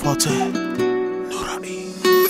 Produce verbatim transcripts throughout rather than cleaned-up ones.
فاتح نورانی.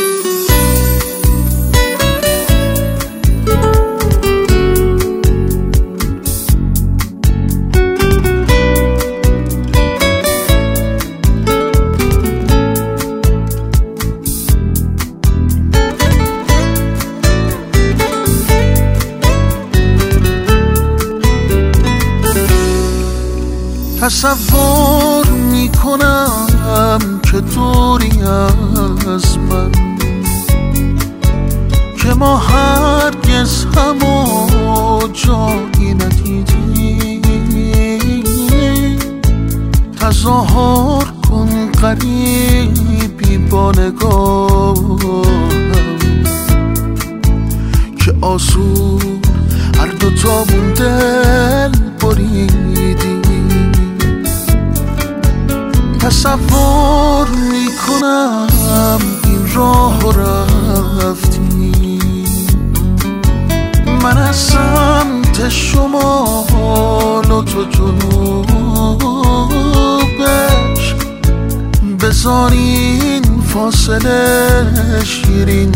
تصور میکنم که دوری از من، که ما هرگز همو جایی ندیدیم. تظاهر کن قریبی با نگاهم، که آسون هر دوتامون دل بریدیم. تصور میکنم این راه رفتی، من از سمت شمال و تو جنوبش. بذار این فاصله شیرین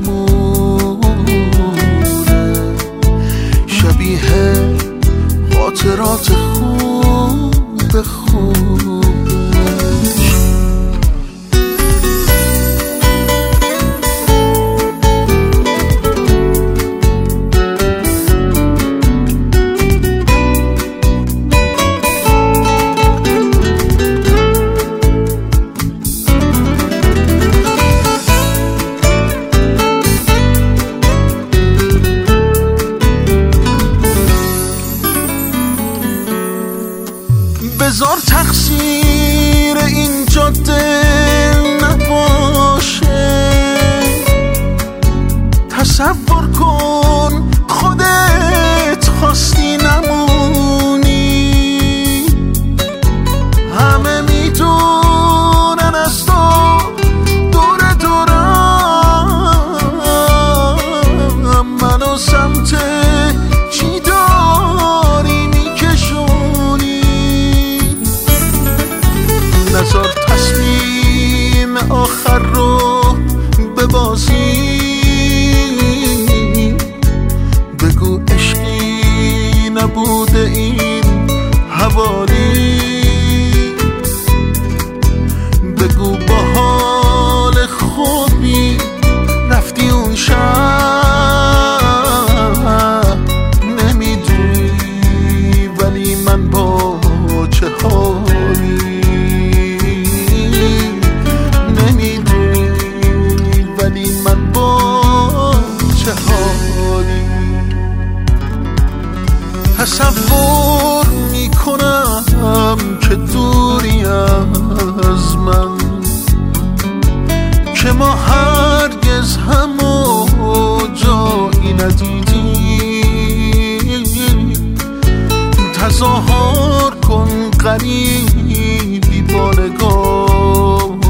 بمونه، شبیه خاطرات خوب خوب. بذار تقصیر این جاده نباشه، تصور کن خودت خواستی نمونی. همه میدونن از تو دور دورم، منو سمت چی داری میکشونی. نذار تصمیم آخر رو ببازی، بگو عشقی نبوده این حوالی. بگو با حال خوبی رفتی اون شب، نمیدونی ولی من با چه حالی. تصور میکنم که دوری از من، که ما هرگز همو جایی ندیدیم. تظاهر کن قریبی با نگاهم،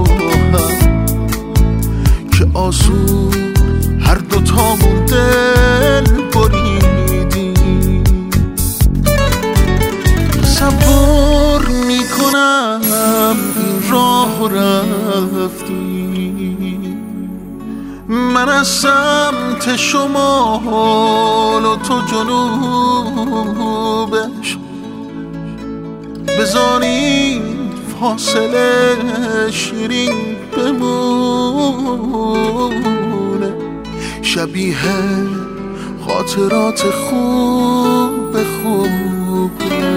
که آسون هر دوتامون دل بریدیم. تصور میکنم این راه رفتی، من از سمت شمال و تو جنوبش. بذار این فاصله شیرین بمونه، شبیه خاطرات خوب خوب.